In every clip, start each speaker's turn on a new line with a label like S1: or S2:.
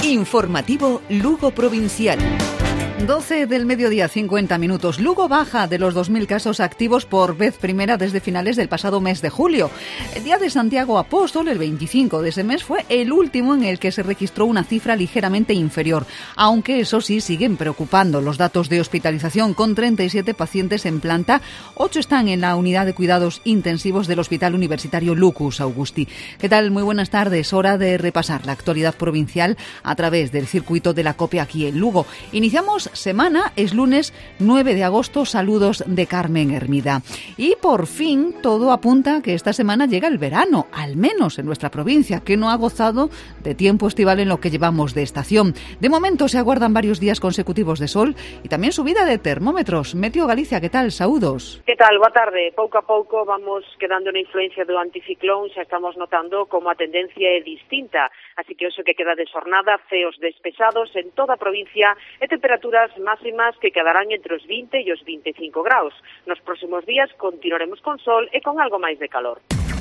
S1: Informativo Lugo Provincial. 12 del mediodía, 50 minutos. Lugo baja de los 2.000 casos activos por vez primera desde finales del pasado mes de julio. El día de Santiago Apóstol, el 25 de ese mes, fue el último en el que se registró una cifra ligeramente inferior, aunque eso sí siguen preocupando los datos de hospitalización, con 37 pacientes en planta. 8 están en la unidad de cuidados intensivos del Hospital Universitario Lucus Augusti. ¿Qué tal? Muy buenas tardes. Hora de repasar la actualidad provincial a través del circuito de la COPE aquí en Lugo. Iniciamos semana, es lunes 9 de agosto, saludos de Carmen Hermida. Y por fin todo apunta a que esta semana llega el verano, al menos en nuestra provincia, que no ha gozado de tiempo estival en lo que llevamos de estación. De momento se aguardan varios días consecutivos de sol y también subida de termómetros. Meteo Galicia, ¿qué tal? Saúdos.
S2: ¿Qué tal? Boa tarde. Pouco a pouco vamos quedando na influencia do anticiclón, xa estamos notando como a tendencia é distinta. Así que hoxe que queda de xornada, ceos despesados en toda a provincia e temperaturas máximas que quedarán entre os 20 e os 25 graus. Nos próximos días continuaremos con sol e con algo máis de calor.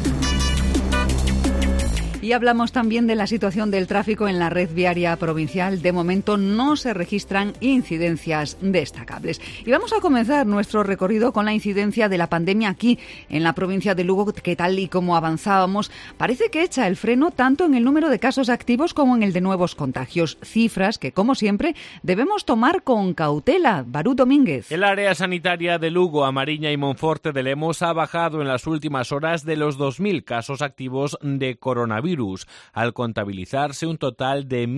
S1: Y hablamos también de la situación del tráfico en la red viaria provincial. De momento no se registran incidencias destacables. Y vamos a comenzar nuestro recorrido con la incidencia de la pandemia aquí en la provincia de Lugo, que tal y como avanzábamos, parece que echa el freno tanto en el número de casos activos como en el de nuevos contagios. Cifras que, como siempre, debemos tomar con cautela. Barú Domínguez.
S3: El área sanitaria de Lugo, Amariña y Monforte de Lemos ha bajado en las últimas horas de los 2.000 casos activos de coronavirus, al contabilizarse un total de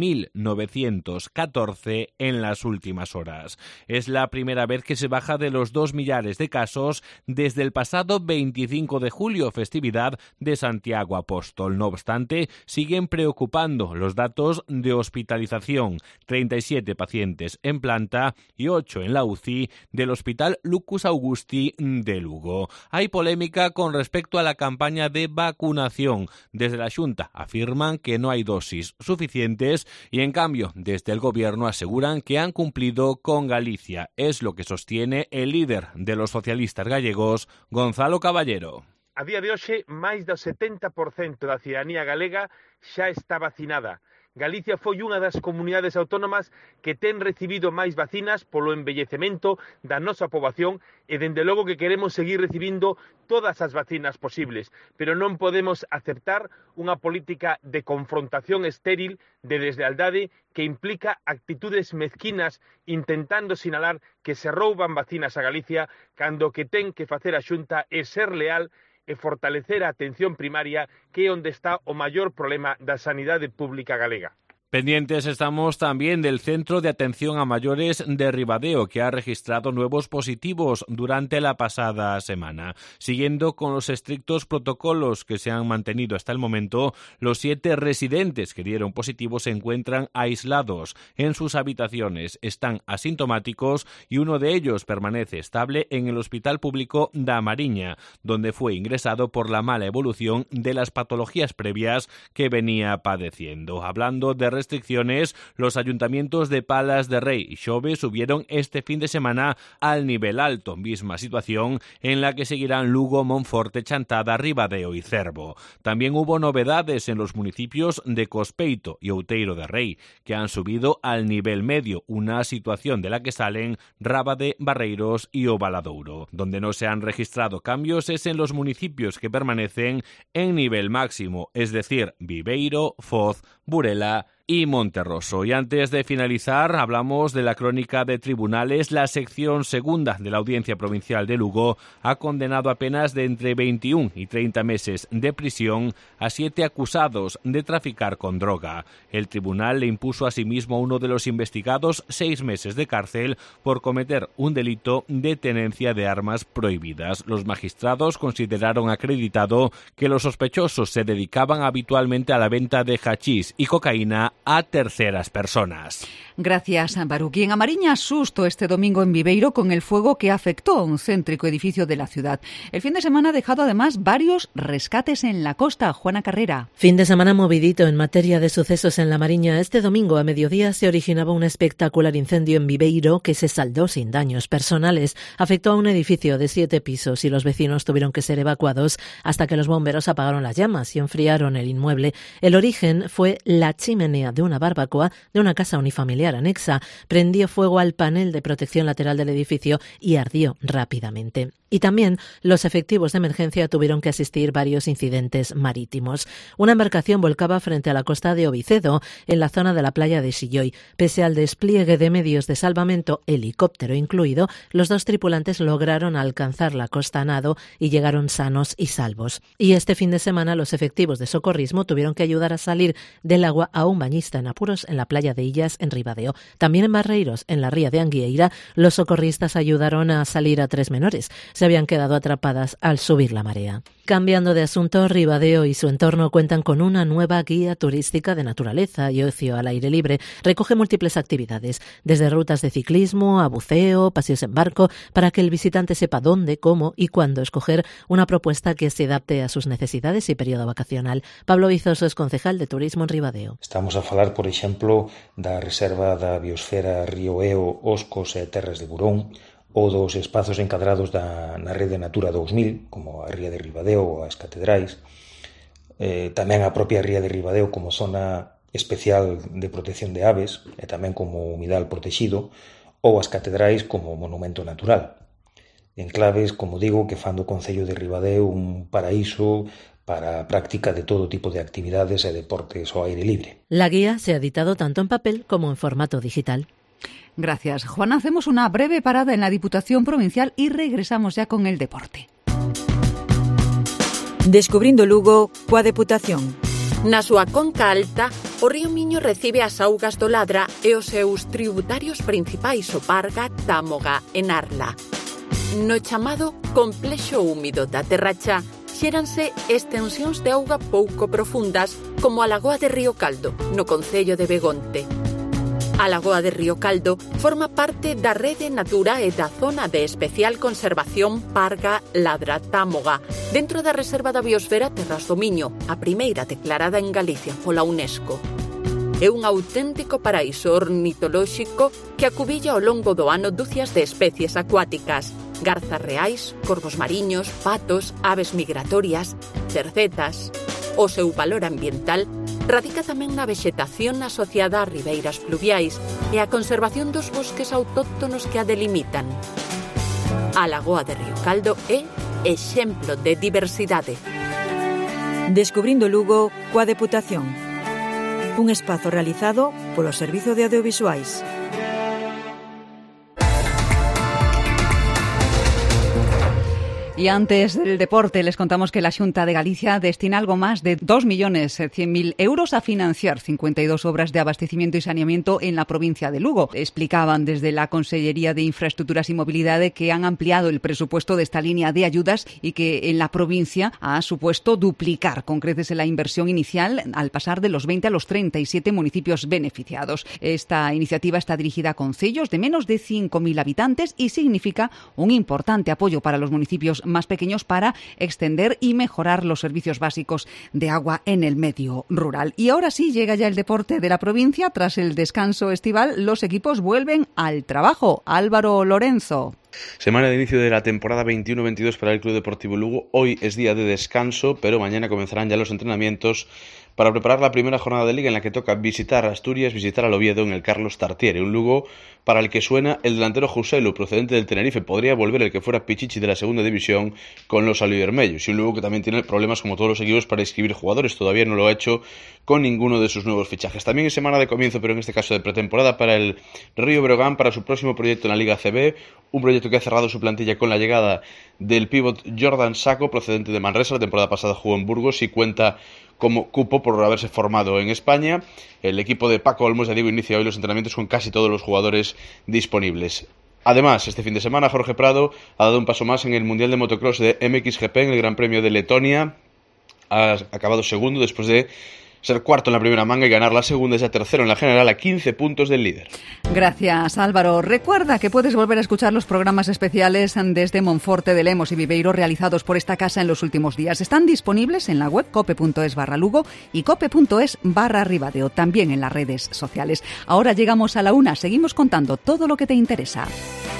S3: 1.914 en las últimas horas. Es la primera vez que se baja de los 2 millares de casos desde el pasado 25 de julio, festividad de Santiago Apóstol. No obstante, siguen preocupando los datos de hospitalización: 37 pacientes en planta y 8 en la UCI del Hospital Lucus Augusti de Lugo. Hay polémica con respecto a la campaña de vacunación. Desde la Xunta afirman que no hay dosis suficientes y, en cambio, desde el Gobierno aseguran que han cumplido con Galicia. Es lo que sostiene el líder de los socialistas gallegos, Gonzalo Caballero.
S4: A día de hoxe, máis do 70% da cidadanía galega xa está vacinada. Galicia foi unha das comunidades autónomas que ten recibido máis vacinas polo envellecemento da nosa poboación e, dende logo, que queremos seguir recibindo todas as vacinas posibles, pero non podemos aceptar unha política de confrontación estéril, de deslealdade, que implica actitudes mezquinas intentando sinalar que se rouban vacinas a Galicia, cando o que ten que facer a Xunta é ser leal e fortalecer a atención primaria, que é onde está o maior problema da sanidade pública galega.
S3: Pendientes estamos también del Centro de Atención a Mayores de Ribadeo, que ha registrado nuevos positivos durante la pasada semana. Siguiendo con los estrictos protocolos que se han mantenido hasta el momento, los 7 residentes que dieron positivo se encuentran aislados en sus habitaciones, están asintomáticos y uno de ellos permanece estable en el Hospital Público da Mariña, donde fue ingresado por la mala evolución de las patologías previas que venía padeciendo. Hablando de restricciones, los ayuntamientos de Palas de Rei y Xove subieron este fin de semana al nivel alto, misma situación en la que seguirán Lugo, Monforte, Chantada, Ribadeo y Cervo. También hubo novedades en los municipios de Cospeito y Outeiro de Rei, que han subido al nivel medio, una situación de la que salen Rábade, Barreiros y O Valadouro. Donde no se han registrado cambios es en los municipios que permanecen en nivel máximo, es decir, Viveiro, Foz, Burela y Monterroso. Y antes de finalizar, hablamos de la crónica de tribunales. La sección segunda de la Audiencia Provincial de Lugo ha condenado a penas de entre 21 y 30 meses de prisión a 7 acusados de traficar con droga. El tribunal le impuso asimismo a uno de los investigados 6 meses de cárcel por cometer un delito de tenencia de armas prohibidas. Los magistrados consideraron acreditado que los sospechosos se dedicaban habitualmente a la venta de hachís y cocaína a terceras personas.
S1: Gracias, Baruki. En Amariña, susto este domingo en Viveiro con el fuego que afectó a un céntrico edificio de la ciudad. El fin de semana ha dejado además varios rescates en la costa. Juana Carrera.
S5: Fin de semana movidito en materia de sucesos en La Mariña. Este domingo a mediodía se originaba un espectacular incendio en Viveiro que se saldó sin daños personales. Afectó a un edificio de 7 pisos y los vecinos tuvieron que ser evacuados hasta que los bomberos apagaron las llamas y enfriaron el inmueble. El origen fue la chimenea de una barbacoa de una casa unifamiliar anexa. Prendió fuego al panel de protección lateral del edificio y ardió rápidamente. Y también los efectivos de emergencia tuvieron que asistir varios incidentes marítimos. Una embarcación volcaba frente a la costa de Ovicedo, en la zona de la playa de Silloy. Pese al despliegue de medios de salvamento, helicóptero incluido, los dos tripulantes lograron alcanzar la costa a nado y llegaron sanos y salvos. Y este fin de semana los efectivos de socorrismo tuvieron que ayudar a salir del agua a un bañista en apuros en la playa de Illas, en Ribadeo. También en Barreiros, en la ría de Anguieira, los socorristas ayudaron a salir a 3 menores. Se habían quedado atrapadas al subir la marea. Cambiando de asunto, Ribadeo y su entorno cuentan con una nueva guía turística de naturaleza y ocio al aire libre. Recoge múltiples actividades, desde rutas de ciclismo a buceo, paseos en barco, para que el visitante sepa dónde, cómo y cuándo escoger una propuesta que se adapte a sus necesidades y periodo vacacional. Pablo Vizoso es concejal de Turismo en Ribadeo.
S6: Estamos a falar, por exemplo, da reserva da biosfera Río Eo, Oscos e Terras de Burón, ou dos espazos encadrados na rede Natura 2000, como a Ría de Ribadeo ou as Catedrais, tamén a propia Ría de Ribadeo como zona especial de protección de aves e tamén como humidal protegido, ou as Catedrais como monumento natural. Enclaves, como digo, que fan do concello de Ribadeo un paraíso para a práctica de todo tipo de actividades e deportes ao aire libre.
S5: La guía se ha editado tanto en papel como en formato digital.
S1: Gracias, Juana. Hacemos una breve parada en la Diputación Provincial y regresamos ya con el deporte.
S7: Descubrindo Lugo coa Deputación.
S8: Na súa conca alta, o río Miño recibe as augas do Ladra e os seus tributarios principais o Parga, Támoga e Narla. No chamado complexo húmido da Terracha xéranse extensións de auga pouco profundas como a Lagoa de Río Caldo, no concello de Begonte. A Lagoa de Río Caldo forma parte da rede Natura e da zona de especial conservación Parga, Ladra, Támoga, dentro da Reserva da Biosfera Terras do Miño, a primeira declarada en Galicia pola UNESCO. É un auténtico paraíso ornitolóxico que acubilla ao longo do ano dúcias de especies acuáticas, garzas reais, corvos mariños, patos, aves migratorias, cercetas. O seu valor ambiental radica tamén na vexetación asociada a ribeiras pluviais e a conservación dos bosques autóctonos que a delimitan. A Lagoa de Río Caldo é exemplo de diversidade.
S7: Descubrindo Lugo coa Deputación. Un espazo realizado polo Servizo de Audiovisuais.
S1: Y antes del deporte les contamos que la Xunta de Galicia destina algo más de 2.100.000 euros a financiar 52 obras de abastecimiento y saneamiento en la provincia de Lugo. Explicaban desde la Consellería de Infraestructuras y Movilidad que han ampliado el presupuesto de esta línea de ayudas y que en la provincia ha supuesto duplicar con creces la inversión inicial al pasar de los 20 a los 37 municipios beneficiados. Esta iniciativa está dirigida a concellos de menos de 5.000 habitantes y significa un importante apoyo para los municipios más pequeños para extender y mejorar los servicios básicos de agua en el medio rural. Y ahora sí llega ya el deporte de la provincia. Tras el descanso estival, los equipos vuelven al trabajo. Álvaro Lorenzo.
S9: Semana de inicio de la temporada 21-22 para el Club Deportivo Lugo. Hoy es día de descanso, pero mañana comenzarán ya los entrenamientos para preparar la primera jornada de liga en la que toca visitar a Asturias, visitar al Oviedo en el Carlos Tartiere, un Lugo para el que suena el delantero Joselu, procedente del Tenerife. Podría volver el que fuera Pichichi de la segunda división con los albivermellos, y un Lugo que también tiene problemas como todos los equipos para inscribir jugadores, todavía no lo ha hecho con ninguno de sus nuevos fichajes. También es semana de comienzo, pero en este caso de pretemporada, para el Río Breogán, para su próximo proyecto en la Liga CB, un proyecto que ha cerrado su plantilla con la llegada del pívot Jordan Saco, procedente de Manresa. La temporada pasada jugó en Burgos y cuenta como cupo por haberse formado en España. El equipo de Paco Olmos, ya digo, inicia hoy los entrenamientos con casi todos los jugadores disponibles. Además, este fin de semana Jorge Prado ha dado un paso más en el Mundial de Motocross de MXGP en el Gran Premio de Letonia. Ha acabado segundo después de ser cuarto en la primera manga y ganar la segunda, es ya tercero en la general a 15 puntos del líder.
S1: Gracias, Álvaro. Recuerda que puedes volver a escuchar los programas especiales desde Monforte de Lemos y Viveiro realizados por esta casa en los últimos días. Están disponibles en la web cope.es/Lugo y cope.es/Ribadeo, también en las redes sociales. Ahora llegamos a la 1, seguimos contando todo lo que te interesa.